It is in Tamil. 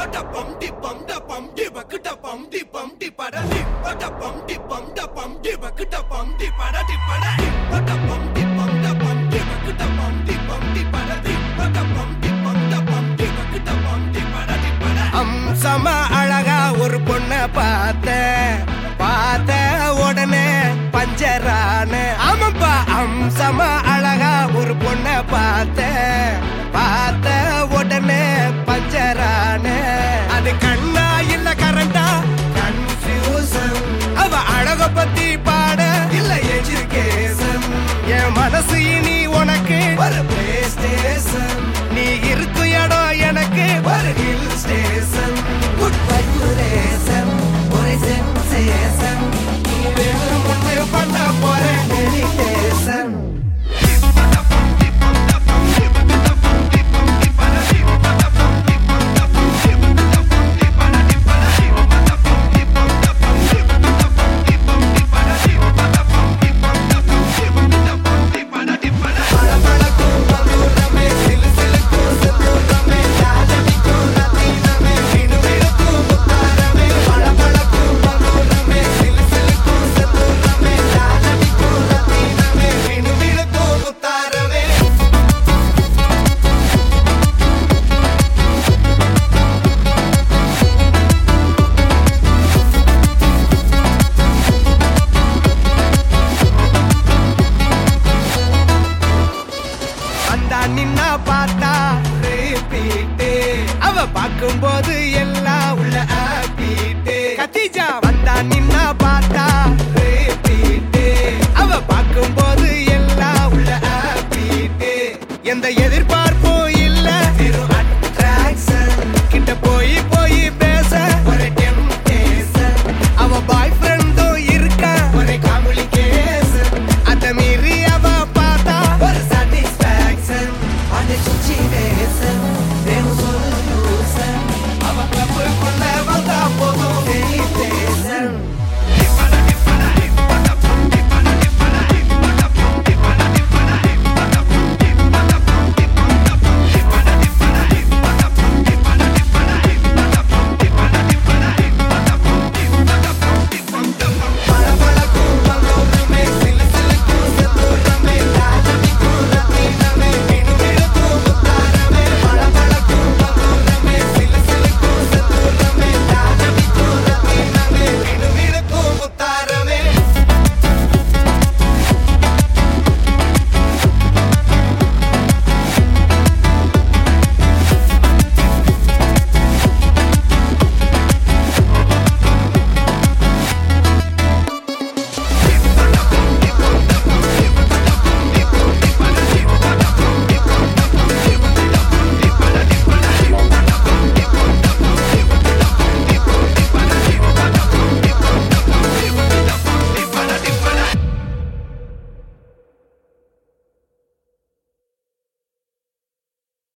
அம்சமா அழகா ஒரு பொண்ண பார்த்த உடனே பஞ்சரான. ஆமாப்பா, அம்சமா அழகா ஒரு பொண்ண பார்த்த உடனே பஞ்சரான. அது கண்ணா இல்ல கரண்டா கன்ஃபியூசன். அவ அழக பத்தி பாட இல்ல எஜுகேஷன். என் மனசு இனி உனக்கு ஒரு பிளே ஸ்டேஷன். நீ இருக்கும் இடம் எனக்கு ஒரு ஹில் ஸ்டேஷன். குட் வைப்ரேஷன், ஒரு சென்சேஷன். நீ வேணும் ஒன்று பண்ண போற மெடிடேஷன். நின்னா பார்த்தா அவ பார்க்கும்போது எல்லாம்